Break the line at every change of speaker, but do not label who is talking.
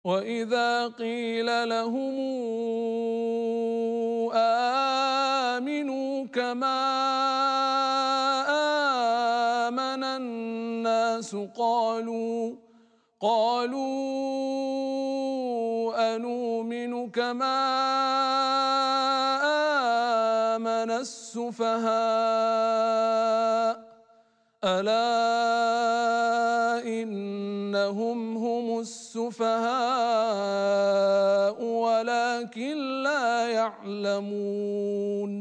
وإذا قيل لهم آمنوا كما آمن الناس قالوا أنؤمن كما آمن السفهاء ألا إنهم هم السفهاء ولكن لا يعلمون